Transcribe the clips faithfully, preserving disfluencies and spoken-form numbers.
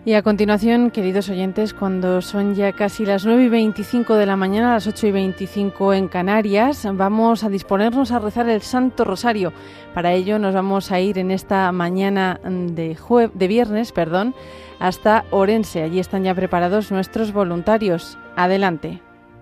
Y a continuación, queridos oyentes, cuando son ya casi las nueve y veinticinco de la mañana, las ocho y veinticinco en Canarias, vamos a disponernos a rezar el Santo Rosario. Para ello nos vamos a ir en esta mañana de, jue- de viernes perdón, hasta Orense. Allí están ya preparados nuestros voluntarios. Adelante.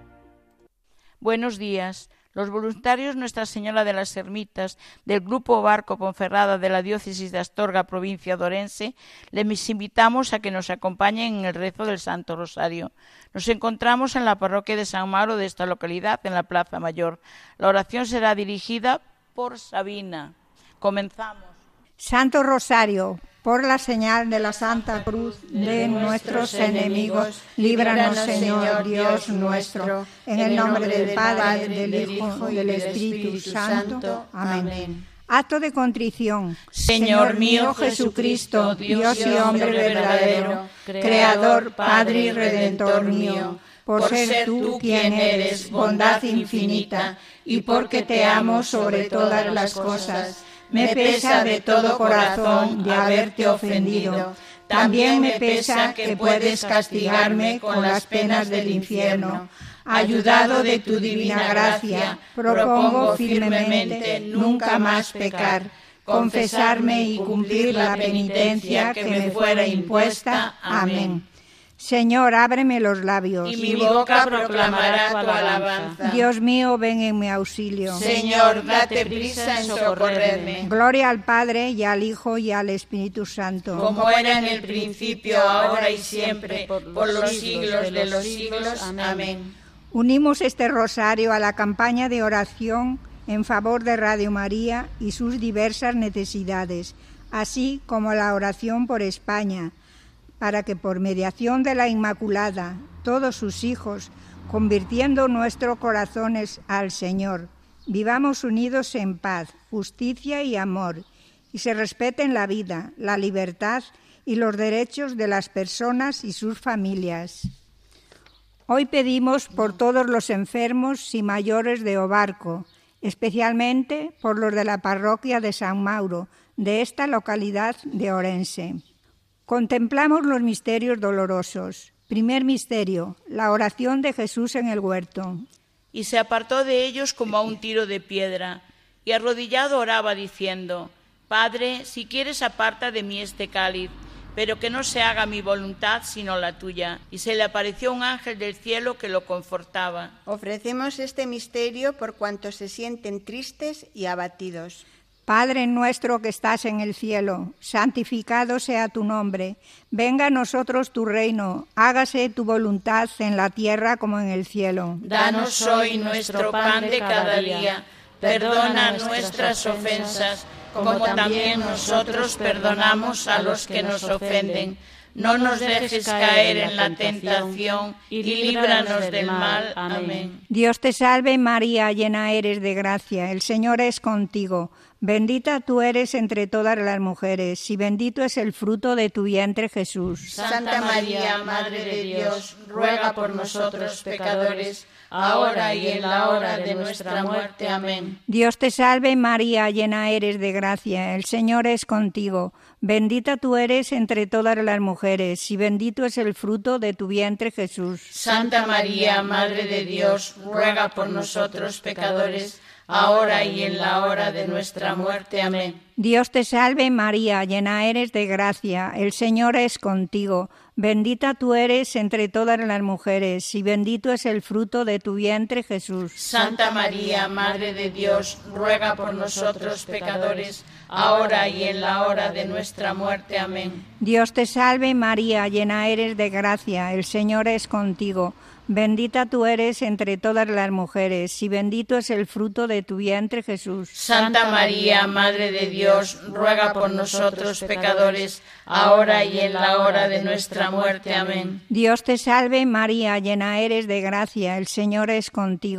Buenos días. Los voluntarios Nuestra Señora de las Ermitas del Grupo Barco Ponferrada de la Diócesis de Astorga, provincia de Orense, les invitamos a que nos acompañen en el rezo del Santo Rosario. Nos encontramos en la parroquia de San Mauro de esta localidad, en la Plaza Mayor. La oración será dirigida por Sabina. Comenzamos. Santo Rosario, por la señal de la Santa Cruz de nuestros enemigos, líbranos, Señor Dios nuestro, en el nombre del Padre, del Hijo y del Espíritu Santo. Amén. Acto de contrición. Señor mío Jesucristo, Dios y hombre verdadero, Creador, Padre y Redentor mío, por ser tú quien eres, bondad infinita, y porque te amo sobre todas las cosas, me pesa de todo corazón de haberte ofendido. También me pesa que puedes castigarme con las penas del infierno. Ayudado de tu divina gracia, propongo firmemente nunca más pecar, confesarme y cumplir la penitencia que me fuera impuesta. Amén. Señor, ábreme los labios. Y mi boca proclamará tu alabanza. Dios mío, ven en mi auxilio. Señor, date prisa en socorrerme. Gloria al Padre, y al Hijo, y al Espíritu Santo. Como era en el principio, ahora y siempre, por los siglos de los siglos. Amén. Unimos este rosario a la campaña de oración en favor de Radio María y sus diversas necesidades, así como la oración por España, para que por mediación de la Inmaculada, todos sus hijos, convirtiendo nuestros corazones al Señor, vivamos unidos en paz, justicia y amor, y se respeten la vida, la libertad y los derechos de las personas y sus familias. Hoy pedimos por todos los enfermos y mayores de Obarco, especialmente por los de la parroquia de San Mauro, de esta localidad de Orense. Contemplamos los misterios dolorosos. Primer misterio, la oración de Jesús en el huerto. Y se apartó de ellos como a un tiro de piedra, y arrodillado oraba diciendo: Padre, si quieres aparta de mí este cáliz, pero que no se haga mi voluntad sino la tuya. Y se le apareció un ángel del cielo que lo confortaba. Ofrecemos este misterio por cuantos se sienten tristes y abatidos. Padre nuestro que estás en el cielo, santificado sea tu nombre. Venga a nosotros tu reino, hágase tu voluntad en la tierra como en el cielo. Danos hoy nuestro pan de cada día. Perdona nuestras ofensas, como también nosotros perdonamos a los que nos ofenden. No nos dejes caer en la tentación y líbranos del mal. Amén. Dios te salve María, llena eres de gracia, el Señor es contigo. Bendita tú eres entre todas las mujeres, y bendito es el fruto de tu vientre, Jesús. Santa María, Madre de Dios, ruega por nosotros pecadores, ahora y en la hora de nuestra muerte. Amén. Dios te salve María, llena eres de gracia, el Señor es contigo. Bendita tú eres entre todas las mujeres, y bendito es el fruto de tu vientre, Jesús. Santa María, Madre de Dios, ruega por nosotros pecadores, ahora y en la hora de nuestra muerte. Amén. Dios te salve María, llena eres de gracia, el Señor es contigo. Bendita tú eres entre todas las mujeres, y bendito es el fruto de tu vientre, Jesús. Santa María, Madre de Dios, ruega por nosotros pecadores, ahora y en la hora de nuestra muerte. Amén. Dios te salve María, llena eres de gracia, el Señor es contigo. Bendita tú eres entre todas las mujeres, y bendito es el fruto de tu vientre, Jesús. Santa María, Madre de Dios, ruega por nosotros pecadores, ahora y en la hora de nuestra muerte. Amén. Dios te salve María, llena eres de gracia, el Señor es contigo.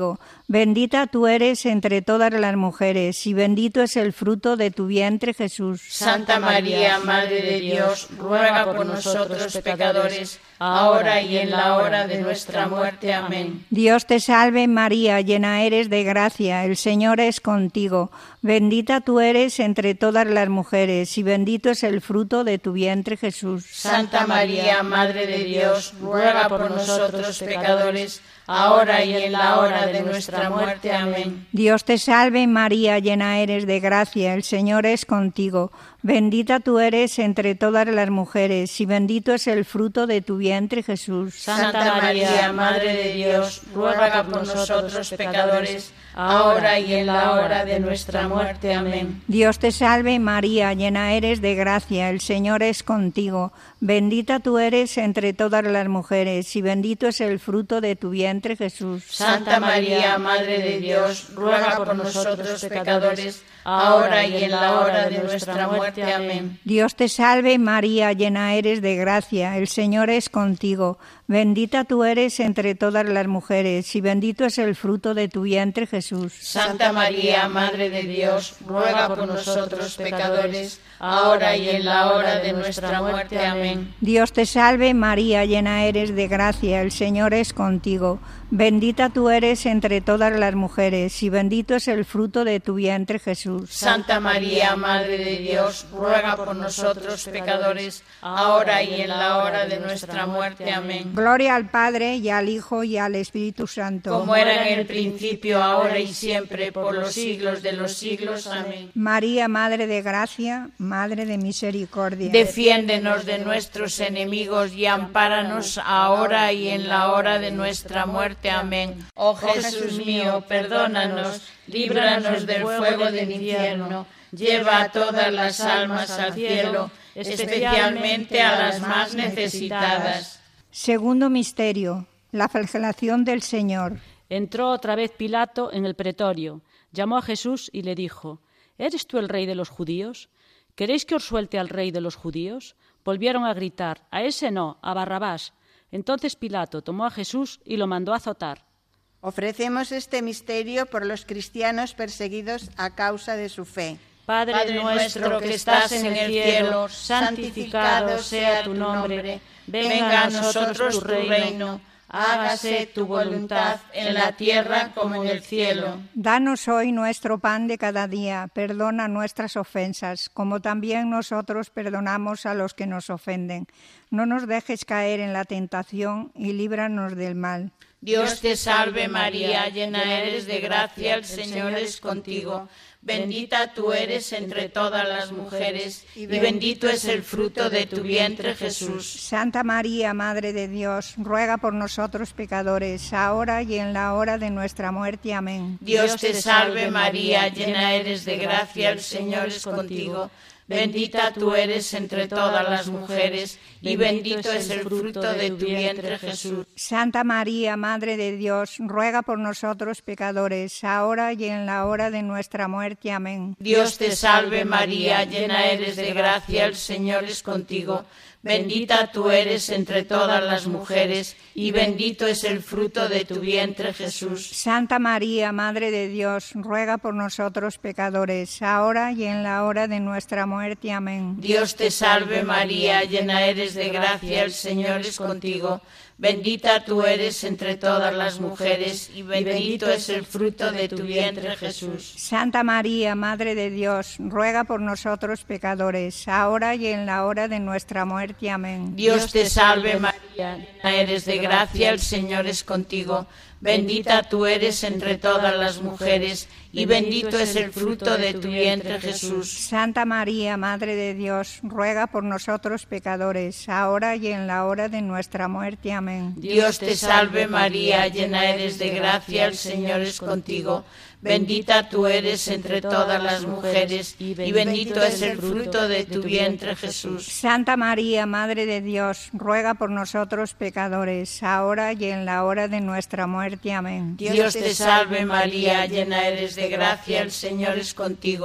Bendita tú eres entre todas las mujeres, y bendito es el fruto de tu vientre, Jesús. Santa María, Madre de Dios, ruega por nosotros pecadores, ahora y en la hora de nuestra muerte. Amén. Dios te salve María, llena eres de gracia, el Señor es contigo. Bendita tú eres entre todas las mujeres, y bendito es el fruto de tu vientre, Jesús. Santa María, Madre de Dios, ruega por nosotros pecadores, ahora y en la hora de nuestra muerte. Amén. Dios te salve María, llena eres de gracia, el Señor es contigo. Bendita tú eres entre todas las mujeres, y bendito es el fruto de tu vientre, Jesús. Santa María, Madre de Dios, ruega por nosotros pecadores, ahora y en la hora de nuestra muerte. Amén. Dios te salve María, llena eres de gracia, el Señor es contigo. Bendita tú eres entre todas las mujeres, y bendito es el fruto de tu vientre, Jesús. Santa María, Madre de Dios, ruega por nosotros pecadores, ahora y en la hora de nuestra muerte. Amén. Dios te salve María, llena eres de gracia, el Señor es contigo. Bendita tú eres entre todas las mujeres, y bendito es el fruto de tu vientre, Jesús. Santa María, Madre de Dios, ruega por nosotros pecadores, ahora y en la hora de nuestra muerte. Amén. Dios te salve María, llena eres de gracia, el Señor es contigo. Bendita tú eres entre todas las mujeres, y bendito es el fruto de tu vientre, Jesús. Santa María, Madre de Dios, ruega por nosotros pecadores, ahora y en la hora de nuestra muerte. Amén. Gloria al Padre, y al Hijo, y al Espíritu Santo. Como era en el principio, ahora y siempre, por los siglos de los siglos. Amén. María, Madre de gracia, Madre de misericordia. Defiéndenos de nuestros enemigos y ampáranos ahora y en la hora de nuestra muerte. Amén. Oh Jesús mío, perdónanos, líbranos del fuego del infierno, lleva a todas las almas al cielo, especialmente a las más necesitadas. Segundo misterio, la flagelación del Señor. Entró otra vez Pilato en el pretorio, llamó a Jesús y le dijo: ¿Eres tú el rey de los judíos? ¿Queréis que os suelte al rey de los judíos? Volvieron a gritar: a ese no, a Barrabás. Entonces Pilato tomó a Jesús y lo mandó a azotar. Ofrecemos este misterio por los cristianos perseguidos a causa de su fe. Padre, Padre nuestro que estás en el cielo, santificado sea tu nombre. Venga a nosotros tu reino. Hágase tu voluntad en la tierra como en el cielo. Danos hoy nuestro pan de cada día. Perdona nuestras ofensas, como también nosotros perdonamos a los que nos ofenden. No nos dejes caer en la tentación y líbranos del mal. Dios te salve María, llena eres de gracia, el Señor es contigo. Bendita tú eres entre todas las mujeres, y bendito es el fruto de tu vientre, Jesús. Santa María, Madre de Dios, ruega por nosotros pecadores, ahora y en la hora de nuestra muerte. Amén. Dios te salve María, llena eres de gracia, el Señor es contigo. Bendita tú eres entre todas las mujeres, y bendito es el fruto de tu vientre, Jesús. Santa María, Madre de Dios, ruega por nosotros pecadores, ahora y en la hora de nuestra muerte. Amén. Dios te salve María, llena eres de gracia, el Señor es contigo. Bendita tú eres entre todas las mujeres, y bendito es el fruto de tu vientre, Jesús. Santa María, Madre de Dios, ruega por nosotros pecadores, ahora y en la hora de nuestra muerte. Amén. Dios te salve María, llena eres de gracia, el Señor es contigo. Bendita tú eres entre todas las mujeres, y bendito es el fruto de tu vientre, Jesús. Santa María, Madre de Dios, ruega por nosotros pecadores, ahora y en la hora de nuestra muerte. Amén. Dios te salve María, llena eres de gracia, el Señor es contigo. Bendita tú eres entre todas las mujeres, y bendito es el fruto de tu vientre, Jesús. Santa María, Madre de Dios, ruega por nosotros pecadores, ahora y en la hora de nuestra muerte. Amén. Dios te salve María, llena eres de gracia, el Señor es contigo. Bendita tú eres entre todas las mujeres, y bendito es el fruto de tu vientre, Jesús. Santa María, Madre de Dios, ruega por nosotros pecadores, ahora y en la hora de nuestra muerte. Amén. Dios te salve María, llena eres de gracia, el Señor es contigo.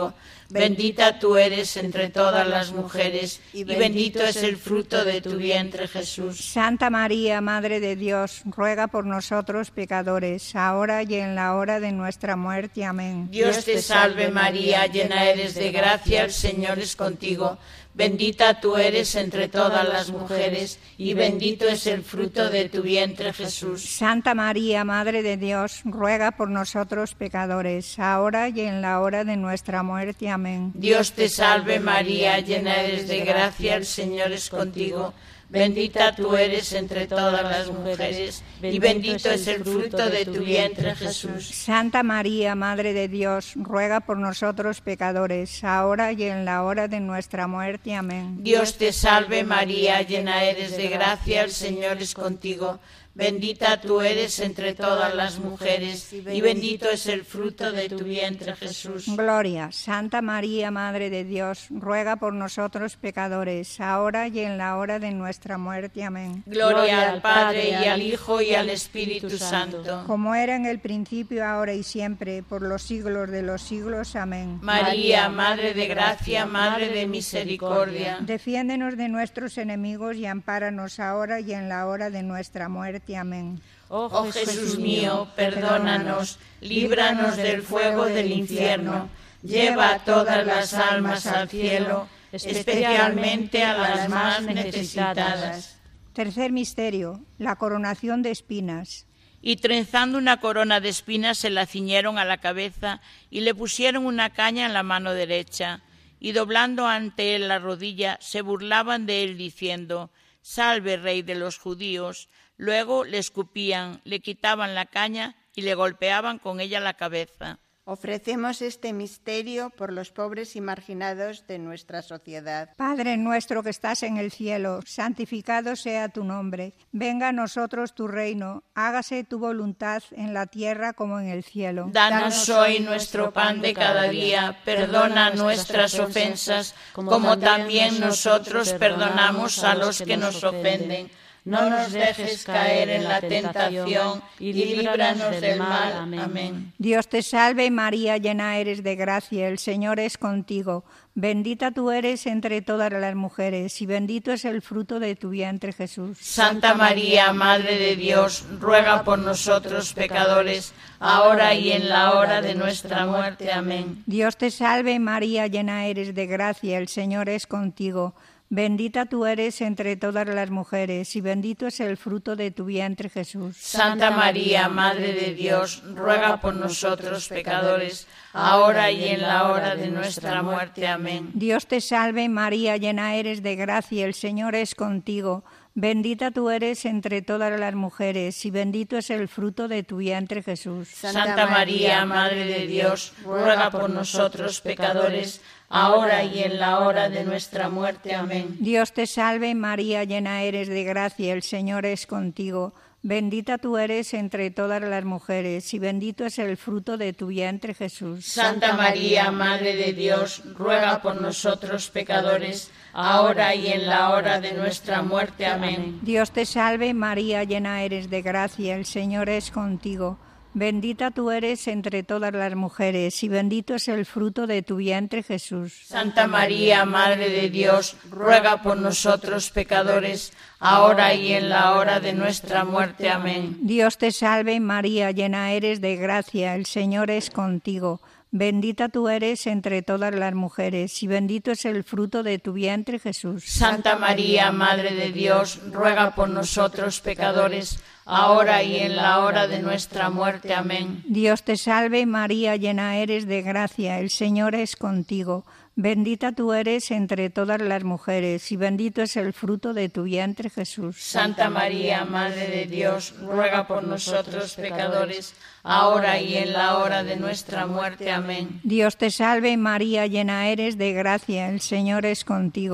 Bendita tú eres entre todas las mujeres, y bendito es el fruto de tu vientre, Jesús. Santa María, Madre de Dios, ruega por nosotros pecadores, ahora y en la hora de nuestra muerte. Amén. Dios te salve María, llena eres de gracia, el Señor es contigo. Bendita tú eres entre todas las mujeres, y bendito es el fruto de tu vientre, Jesús. Santa María, Madre de Dios, ruega por nosotros pecadores, ahora y en la hora de nuestra muerte. Amén. Dios te salve María, llena eres de gracia, el Señor es contigo. Bendita tú eres entre todas las mujeres, y bendito es el fruto de tu vientre, Jesús. Santa María, Madre de Dios, ruega por nosotros pecadores, ahora y en la hora de nuestra muerte. Amén. Dios te salve María, llena eres de gracia, el Señor es contigo. Bendita tú eres entre todas las mujeres, y bendito es el fruto de tu vientre, Jesús. Gloria. Santa María, Madre de Dios, ruega por nosotros pecadores, ahora y en la hora de nuestra muerte. Amén. Gloria al Padre, y al Hijo, y al Espíritu Santo. Como era en el principio, ahora y siempre, por los siglos de los siglos. Amén. María, Madre de gracia, Madre de misericordia. Defiéndenos de nuestros enemigos y ampáranos ahora y en la hora de nuestra muerte. Amén. Oh Jesús mío, perdónanos, líbranos del fuego del infierno, lleva a todas las almas al cielo, especialmente a las más necesitadas. Tercer misterio, la coronación de espinas. Y trenzando una corona de espinas se la ciñeron a la cabeza y le pusieron una caña en la mano derecha, y doblando ante él la rodilla se burlaban de él diciendo: Salve, Rey de los judíos. Luego le escupían, le quitaban la caña y le golpeaban con ella la cabeza. Ofrecemos este misterio por los pobres y marginados de nuestra sociedad. Padre nuestro que estás en el cielo, santificado sea tu nombre. Venga a nosotros tu reino, hágase tu voluntad en la tierra como en el cielo. Danos hoy nuestro pan de cada día, perdona nuestras ofensas, como también nosotros perdonamos a los que nos ofenden. No nos dejes caer en la tentación y líbranos del mal. Amén. Dios te salve María, llena eres de gracia, el Señor es contigo. Bendita tú eres entre todas las mujeres, y bendito es el fruto de tu vientre, Jesús. Santa María, Madre de Dios, ruega por nosotros pecadores, ahora y en la hora de nuestra muerte. Amén. Dios te salve María, llena eres de gracia, el Señor es contigo. Bendita tú eres entre todas las mujeres, y bendito es el fruto de tu vientre, Jesús. Santa María, Madre de Dios, ruega por nosotros pecadores, ahora y en la hora de nuestra muerte. Amén. Dios te salve María, llena eres de gracia, el Señor es contigo. Bendita tú eres entre todas las mujeres, y bendito es el fruto de tu vientre, Jesús. Santa María, Madre de Dios, ruega por nosotros pecadores, ahora y en la hora de nuestra muerte. Amén. Dios te salve María, llena eres de gracia, el Señor es contigo. Bendita tú eres entre todas las mujeres, y bendito es el fruto de tu vientre, Jesús. Santa María, Madre de Dios, ruega por nosotros pecadores, ahora y en la hora de nuestra muerte. Amén. Dios te salve María, llena eres de gracia, el Señor es contigo. Bendita tú eres entre todas las mujeres, y bendito es el fruto de tu vientre, Jesús. Santa María, Madre de Dios, ruega por nosotros pecadores, ahora y en la hora de nuestra muerte. Amén. Dios te salve María, llena eres de gracia, el Señor es contigo. Bendita tú eres entre todas las mujeres, y bendito es el fruto de tu vientre, Jesús. Santa María, Madre de Dios, ruega por nosotros pecadores, ahora y en la hora de nuestra muerte. Amén. Dios te salve María, llena eres de gracia, el Señor es contigo. Bendita tú eres entre todas las mujeres, y bendito es el fruto de tu vientre, Jesús. Santa María, Madre de Dios, ruega por nosotros pecadores, ahora y en la hora de nuestra muerte. Amén. Dios te salve María, llena eres de gracia, el Señor es contigo.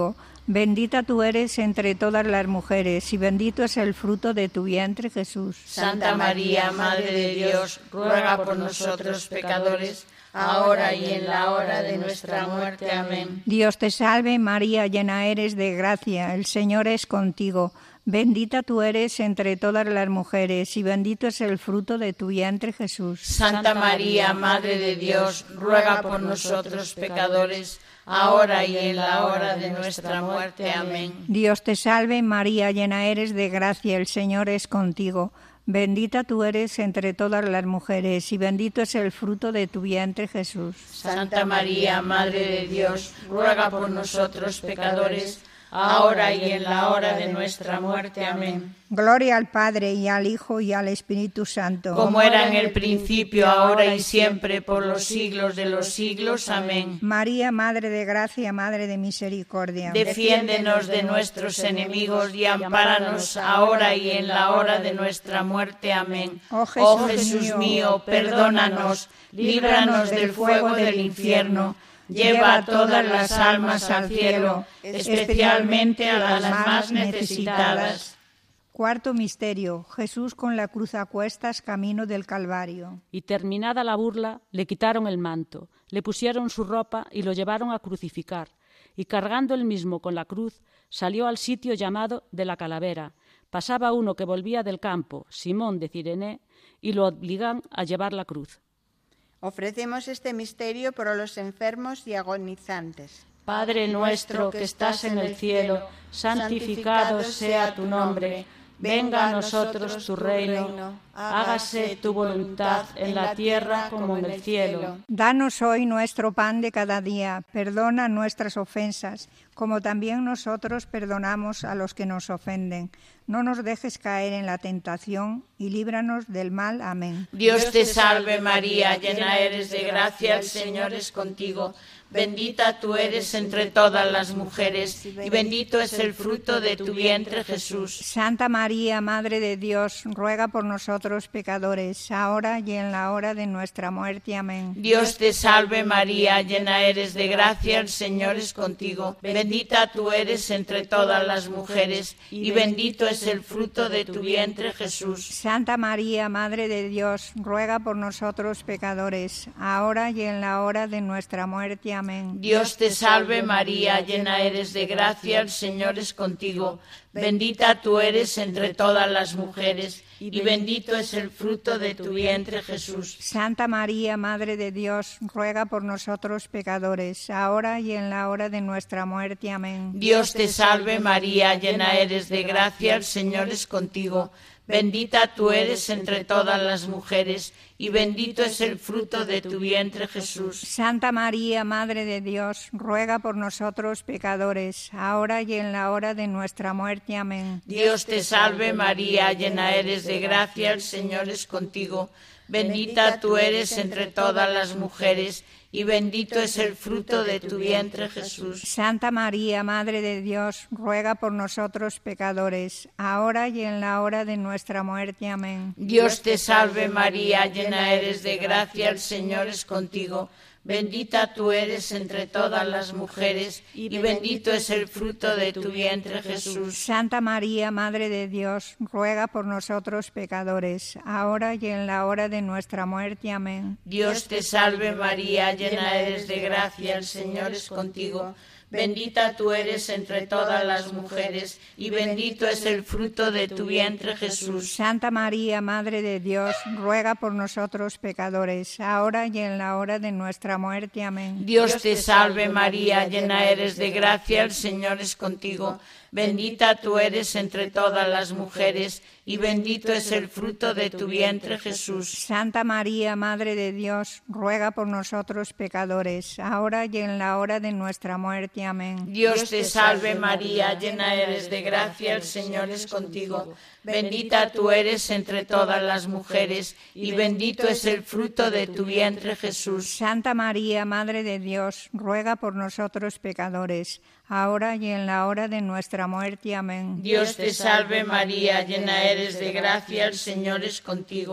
Bendita tú eres entre todas las mujeres, y bendito es el fruto de tu vientre, Jesús. Santa María, Madre de Dios, ruega por nosotros pecadores, ahora y en la hora de nuestra muerte. Amén. Dios te salve, María, llena eres de gracia, el Señor es contigo. Bendita tú eres entre todas las mujeres, y bendito es el fruto de tu vientre, Jesús. Santa María, Madre de Dios, ruega por nosotros pecadores, ahora y en la hora de nuestra muerte. Amén. Dios te salve, María, llena eres de gracia, el Señor es contigo. Bendita tú eres entre todas las mujeres, y bendito es el fruto de tu vientre, Jesús. Santa María, Madre de Dios, ruega por nosotros pecadores, ahora y en la hora de nuestra muerte. Amén. Gloria al Padre, y al Hijo, y al Espíritu Santo. Como era en el principio, ahora y siempre, por los siglos de los siglos. Amén. María, Madre de Gracia, Madre de Misericordia. Defiéndenos de nuestros enemigos y ampáranos ahora y en la hora de nuestra muerte. Amén. Oh Jesús, oh Jesús mío, perdónanos, líbranos del fuego del infierno. Lleva a todas las almas al cielo, especialmente a las más necesitadas. Cuarto misterio: Jesús con la cruz a cuestas, camino del Calvario. Y terminada la burla, le quitaron el manto, le pusieron su ropa y lo llevaron a crucificar. Y cargando él mismo con la cruz, salió al sitio llamado de la Calavera. Pasaba uno que volvía del campo, Simón de Cirene, y lo obligan a llevar la cruz. Ofrecemos este misterio por los enfermos y agonizantes. Padre nuestro que estás en el cielo, santificado sea tu nombre. Venga a nosotros tu reino, hágase tu voluntad en la tierra como en el cielo. Danos hoy nuestro pan de cada día, perdona nuestras ofensas, como también nosotros perdonamos a los que nos ofenden. No nos dejes caer en la tentación y líbranos del mal. Amén. Dios te salve María, llena eres de gracia, el Señor es contigo. Bendita tú eres entre todas las mujeres, y bendito es el fruto de tu vientre, Jesús. Santa María, Madre de Dios, ruega por nosotros pecadores, ahora y en la hora de nuestra muerte. Amén. Dios te salve María, llena eres de gracia, el Señor es contigo. Bendita tú eres entre todas las mujeres, y bendito es el fruto de tu vientre, Jesús. Santa María, Madre de Dios, ruega por nosotros pecadores, ahora y en la hora de nuestra muerte. Amén. Dios te salve María, llena eres de gracia, el Señor es contigo. Bendita tú eres entre todas las mujeres, y bendito es el fruto de tu vientre, Jesús. Santa María, Madre de Dios, ruega por nosotros pecadores, ahora y en la hora de nuestra muerte. Amén. Dios te salve María, llena eres de gracia, el Señor es contigo. Bendita tú eres entre todas las mujeres, y bendito es el fruto de tu vientre, Jesús. Santa María, Madre de Dios, ruega por nosotros pecadores, ahora y en la hora de nuestra muerte. Amén. Dios te salve María, llena eres de gracia, el Señor es contigo. Bendita tú eres entre todas las mujeres, y bendito es el fruto de tu vientre, Jesús. Santa María, Madre de Dios, ruega por nosotros pecadores, ahora y en la hora de nuestra muerte. Amén. Dios te salve María, llena eres de gracia, el Señor es contigo. Bendita tú eres entre todas las mujeres, y bendito es el fruto de tu vientre, Jesús. Santa María, Madre de Dios, ruega por nosotros pecadores, ahora y en la hora de nuestra muerte. Amén. Dios te salve María, llena eres de gracia, el Señor es contigo. Bendita tú eres entre todas las mujeres, y bendito es el fruto de tu vientre, Jesús. Santa María, Madre de Dios, ruega por nosotros pecadores, ahora y en la hora de nuestra muerte. Amén. Dios te salve María, llena eres de gracia, el Señor es contigo. Bendita tú eres entre todas las mujeres, y bendito es el fruto de tu vientre, Jesús. Santa María, Madre de Dios, ruega por nosotros pecadores, ahora y en la hora de nuestra muerte. Amén. Dios te salve María, llena eres de gracia, el Señor es contigo. Bendita tú eres entre todas las mujeres, y bendito es el fruto de tu vientre, Jesús. Santa María, Madre de Dios, ruega por nosotros pecadores, ahora y en la hora de nuestra muerte. Amén. Dios te salve María, llena eres de gracia, el Señor es contigo.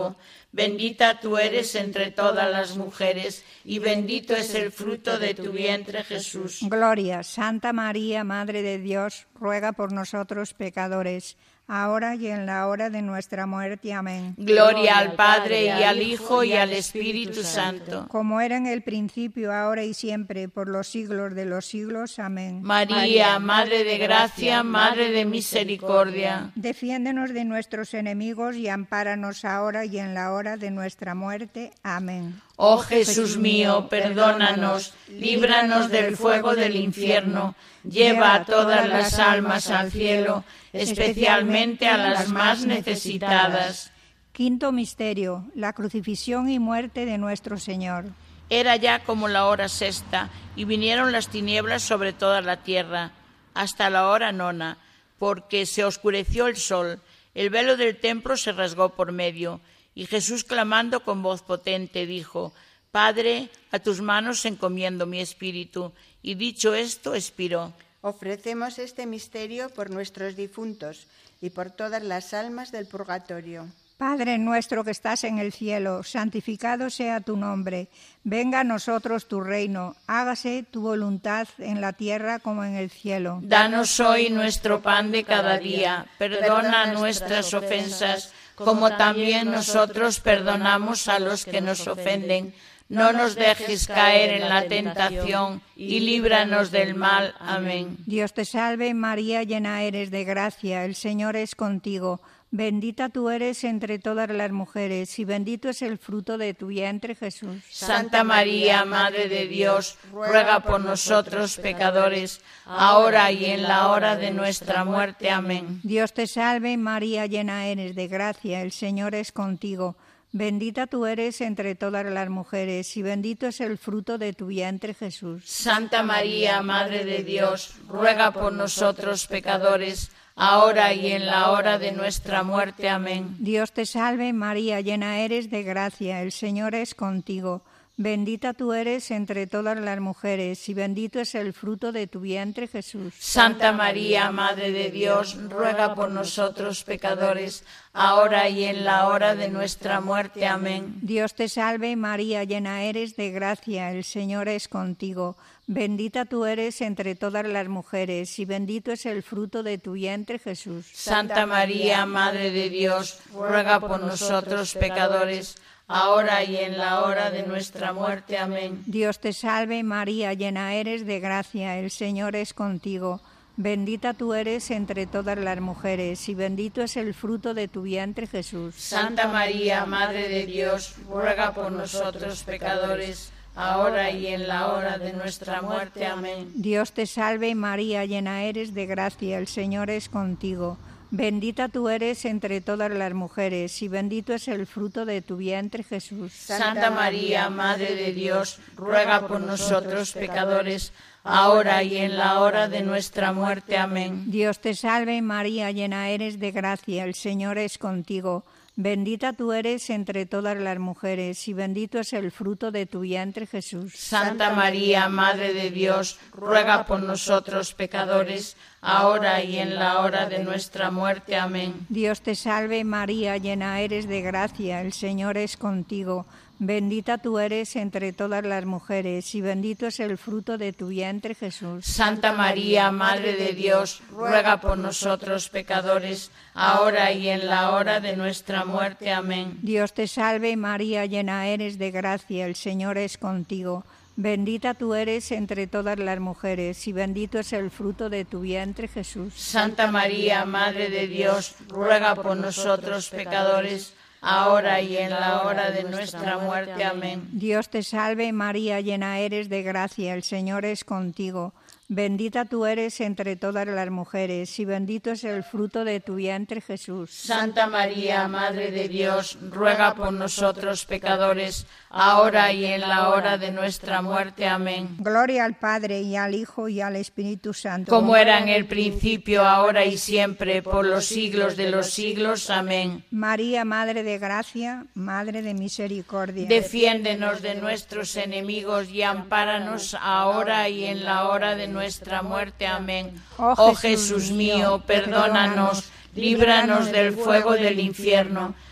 Bendita tú eres entre todas las mujeres, y bendito es el fruto de tu vientre, Jesús. Gloria, Santa María, Madre de Dios, ruega por nosotros pecadores, ahora y en la hora de nuestra muerte. Amén. Gloria al Padre, y al Hijo, y al Espíritu Santo. Como era en el principio, ahora y siempre, por los siglos de los siglos. Amén. María, Madre de gracia, Madre de misericordia. Defiéndenos de nuestros enemigos y ampáranos ahora y en la hora de nuestra muerte. Amén. Oh Jesús mío, perdónanos, líbranos del fuego del infierno, lleva a todas las almas al cielo, especialmente a las más necesitadas. Quinto misterio, la crucifixión y muerte de nuestro Señor. Era ya como la hora sexta, y vinieron las tinieblas sobre toda la tierra, hasta la hora nona, porque se oscureció el sol, el velo del templo se rasgó por medio, y Jesús, clamando con voz potente, dijo: Padre, a tus manos encomiendo mi espíritu. Y dicho esto, expiró. Ofrecemos este misterio por nuestros difuntos y por todas las almas del purgatorio. Padre nuestro que estás en el cielo, santificado sea tu nombre. Venga a nosotros tu reino. Hágase tu voluntad en la tierra como en el cielo. Danos hoy nuestro pan de cada día. Perdona nuestras ofensas, como también nosotros perdonamos a los que nos ofenden. No nos dejes caer en la tentación y líbranos del mal. Amén. Dios te salve, María, llena eres de gracia. El Señor es contigo. Bendita tú eres entre todas las mujeres, y bendito es el fruto de tu vientre, Jesús. Santa María, Madre de Dios, ruega por nosotros pecadores, ahora y en la hora de nuestra muerte. Amén. Dios te salve, María, llena eres de gracia. El Señor es contigo. Bendita tú eres entre todas las mujeres, y bendito es el fruto de tu vientre, Jesús. Santa María, Madre de Dios, ruega por nosotros pecadores, ahora y en la hora de nuestra muerte. Amén. Dios te salve, María, llena eres de gracia, el Señor es contigo. Bendita tú eres entre todas las mujeres, y bendito es el fruto de tu vientre, Jesús. Santa María, Madre de Dios, ruega por nosotros pecadores, ahora y en la hora de nuestra muerte. Amén. Dios te salve, María, llena eres de gracia, el Señor es contigo. Bendita tú eres entre todas las mujeres, y bendito es el fruto de tu vientre, Jesús. Santa María, Madre de Dios, ruega por nosotros pecadores, ahora y en la hora de nuestra muerte. Amén. Dios te salve, María, llena eres de gracia, el Señor es contigo. Bendita tú eres entre todas las mujeres, y bendito es el fruto de tu vientre, Jesús. Santa María, Madre de Dios, ruega por nosotros pecadores, ahora y en la hora de nuestra muerte. Amén. Dios te salve, María, llena eres de gracia, el Señor es contigo. Bendita tú eres entre todas las mujeres, y bendito es el fruto de tu vientre, Jesús. Santa María, Madre de Dios, ruega por nosotros pecadores, ahora y en la hora de nuestra muerte. Amén. Dios te salve, María, llena eres de gracia, el Señor es contigo. Bendita tú eres entre todas las mujeres, y bendito es el fruto de tu vientre, Jesús. Santa María, Madre de Dios, ruega por nosotros pecadores, ahora y en la hora de nuestra muerte. Amén. Dios te salve, María, llena eres de gracia, el Señor es contigo. Bendita tú eres entre todas las mujeres, y bendito es el fruto de tu vientre, Jesús. Santa María, Madre de Dios, ruega por nosotros pecadores, ahora y en la hora de nuestra muerte. Amén. Dios te salve, María, llena eres de gracia, el Señor es contigo. Bendita tú eres entre todas las mujeres, y bendito es el fruto de tu vientre, Jesús. Santa María, Madre de Dios, ruega por nosotros pecadores, ahora y en la hora de nuestra muerte. Amén. Dios te salve, María, llena eres de gracia, el Señor es contigo. Bendita tú eres entre todas las mujeres, y bendito es el fruto de tu vientre, Jesús. Santa María, Madre de Dios, ruega por nosotros pecadores, ahora y en la hora de nuestra muerte. Amén. Gloria al Padre, y al Hijo, y al Espíritu Santo. Como era en el principio, ahora y siempre, por los siglos de los siglos. Amén. María, Madre de gracia, Madre de misericordia. Defiéndenos de nuestros enemigos y ampáranos ahora y en la hora de nuestra muerte. Amén. Oh, Oh Jesús mío, perdónanos, líbranos del fuego del infierno,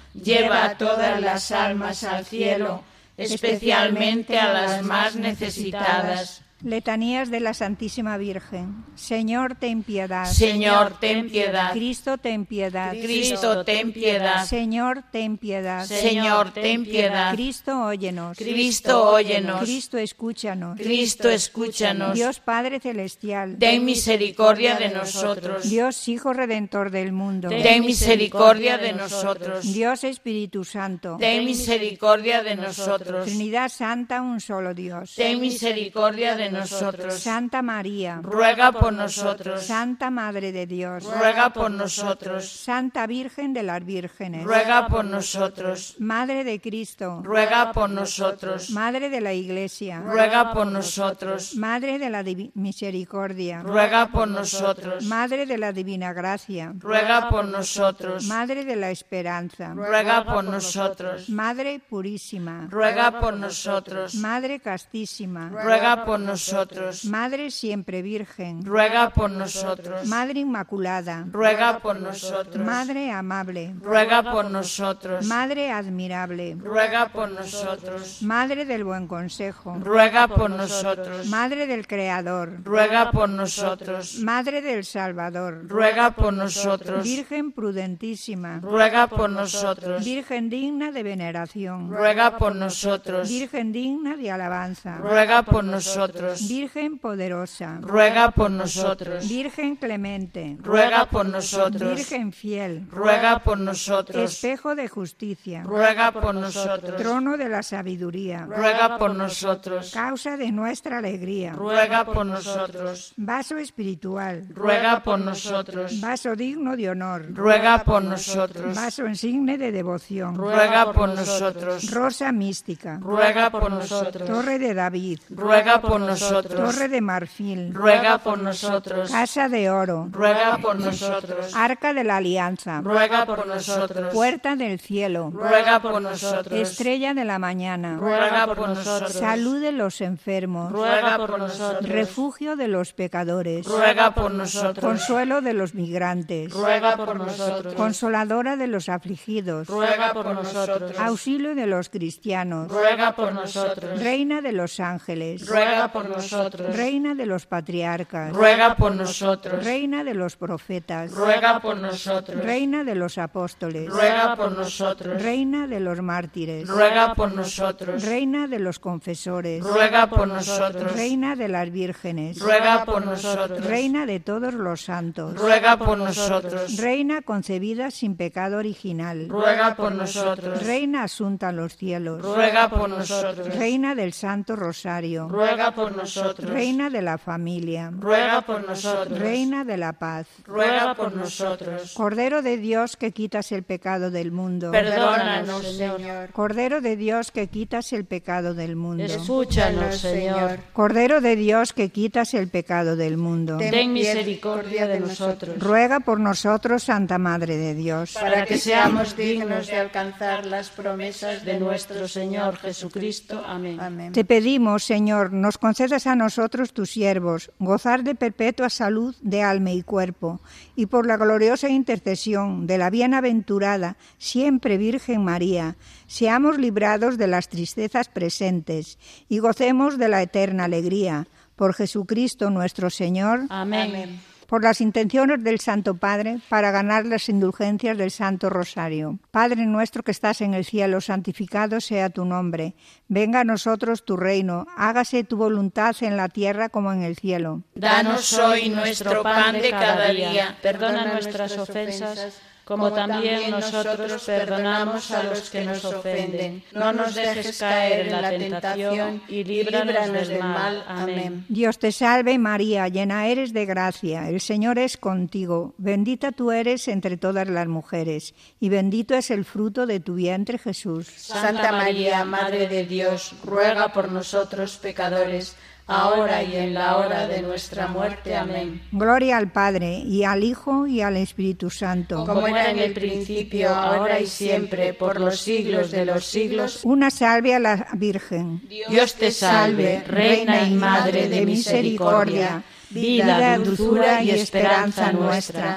lleva a todas las almas al cielo, especialmente a las más necesitadas. Letanías de la Santísima Virgen. Señor, ten piedad. Señor, ten piedad. Cristo, ten piedad. Cristo, ten piedad. Señor, ten piedad. Señor, ten piedad. Cristo, óyenos. Cristo, óyenos. Cristo, escúchanos. Cristo, escúchanos. Dios Padre Celestial, ten misericordia de nosotros. Dios Hijo Redentor del mundo, ten misericordia de nosotros. Dios Espíritu Santo, ten misericordia de nosotros. Trinidad Santa, un solo Dios, ten misericordia de nosotros. Santa María, ruega por nosotros. Santa Madre de Dios, ruega por nosotros. Santa Virgen de las Vírgenes, ruega por nosotros. Madre de Cristo, ruega por nosotros. Madre de la Iglesia, ruega por nosotros. Madre de la Divi- Misericordia, ruega por nosotros. Madre de la Divina Gracia, ruega por nosotros. Madre de la Esperanza, ruega por nosotros. Madre Purísima, ruega por nosotros. Madre Castísima, ruega por nosotros. Madre Siempre Virgen, ruega por nosotros. Madre Inmaculada, ruega por nosotros. Madre Amable, ruega por nosotros. Madre Admirable, ruega por nosotros. Madre del Buen Consejo, ruega por nosotros. Madre del Creador, ruega por nosotros. Madre del Salvador, ruega por nosotros. Virgen prudentísima, ruega por nosotros. Virgen digna de veneración, ruega por nosotros. Virgen digna de alabanza, ruega por nosotros. Virgen poderosa, ruega por nosotros. Virgen clemente, ruega por nosotros. Virgen fiel, ruega por nosotros. espejo de justicia, ruega por nosotros. trono de la sabiduría, ruega por nosotros. causa de nuestra alegría, ruega por nosotros. vaso espiritual, ruega por nosotros. vaso digno de honor, ruega por nosotros. vaso insigne de devoción, ruega por nosotros. rosa mística, ruega por nosotros. torre de David, ruega por nosotros. torre de marfil, ruega por nosotros. casa de oro, ruega por nosotros. arca de la alianza, ruega por nosotros. puerta del cielo, ruega por nosotros. estrella de la mañana, ruega por nosotros. salud de los enfermos, ruega por nosotros. refugio de los pecadores, ruega por nosotros. consuelo de los migrantes, ruega por nosotros. consoladora de los afligidos, ruega por nosotros. auxilio de los cristianos, ruega por nosotros. reina de los ángeles, ruega por nosotros. reina de los patriarcas, ruega por nosotros. reina de los profetas, ruega por nosotros. reina de los apóstoles, ruega por nosotros. reina de los mártires, ruega por nosotros. reina de los confesores, ruega por nosotros. reina de las vírgenes, ruega por nosotros. reina de todos los santos, ruega por nosotros. reina concebida sin pecado original, ruega por nosotros. reina asunta a los cielos, ruega por nosotros. reina del Santo Rosario, ruega por nosotros. reina de la familia, ruega por nosotros. reina de la paz, ruega por nosotros. Cordero de Dios que quitas el pecado del mundo, Perdónanos, Señor. Cordero de Dios que quitas el pecado del mundo, Escúchanos, Señor. Cordero de Dios que quitas el pecado del mundo, Ten misericordia de nosotros. ruega por nosotros, Santa Madre de Dios, para que seamos dignos de alcanzar las promesas de nuestro Señor Jesucristo. Amén. Amén. Te pedimos, Señor, nos concedas a nosotros, tus siervos, gozar de perpetua salud de alma y cuerpo, y por la gloriosa intercesión de la bienaventurada, siempre Virgen María, seamos librados de las tristezas presentes y gocemos de la eterna alegría. Por Jesucristo nuestro Señor. Amén. Amén. Por las intenciones del Santo Padre, para ganar las indulgencias del Santo Rosario. Padre nuestro que estás en el cielo, santificado sea tu nombre. Venga a nosotros tu reino, hágase tu voluntad en la tierra como en el cielo. Danos hoy nuestro pan de cada día. Perdona nuestras ofensas, como también nosotros perdonamos a los que nos ofenden. No nos dejes caer en la tentación y líbranos del mal. Amén. Dios te salve María, llena eres de gracia, el Señor es contigo. Bendita tú eres entre todas las mujeres, y bendito es el fruto de tu vientre Jesús. Santa María, Madre de Dios, ruega por nosotros pecadores, ahora y en la hora de nuestra muerte. Amén. Gloria al Padre, y al Hijo, y al Espíritu Santo. Como era en el principio, ahora y siempre, por los siglos de los siglos. Una salve a la Virgen. Dios te salve, Reina y Madre de misericordia, vida, dulzura y esperanza nuestra.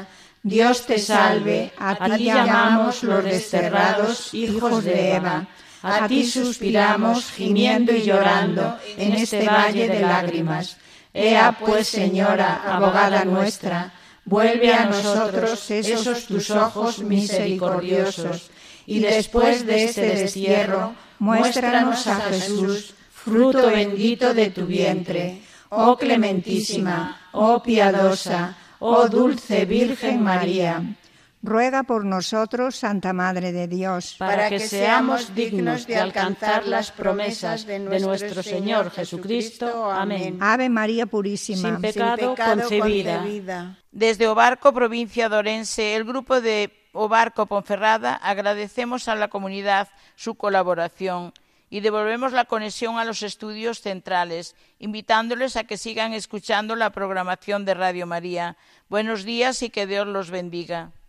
Dios te salve, a ti llamamos los desterrados hijos de Eva. A ti suspiramos, gimiendo y llorando, en este valle de lágrimas. Ea pues, Señora, abogada nuestra, vuelve a nosotros esos tus ojos misericordiosos, y después de este destierro, muéstranos a Jesús, fruto bendito de tu vientre. Oh clementísima, oh piadosa, oh dulce Virgen María, ruega por nosotros, Santa Madre de Dios, para que seamos dignos de alcanzar las promesas de nuestro Señor Jesucristo. Amén. Ave María Purísima, sin pecado, sin pecado concebida. concebida. Desde Obarco, provincia de Orense, el grupo de Obarco Ponferrada, agradecemos a la comunidad su colaboración y devolvemos la conexión a los estudios centrales, invitándoles a que sigan escuchando la programación de Radio María. Buenos días y que Dios los bendiga.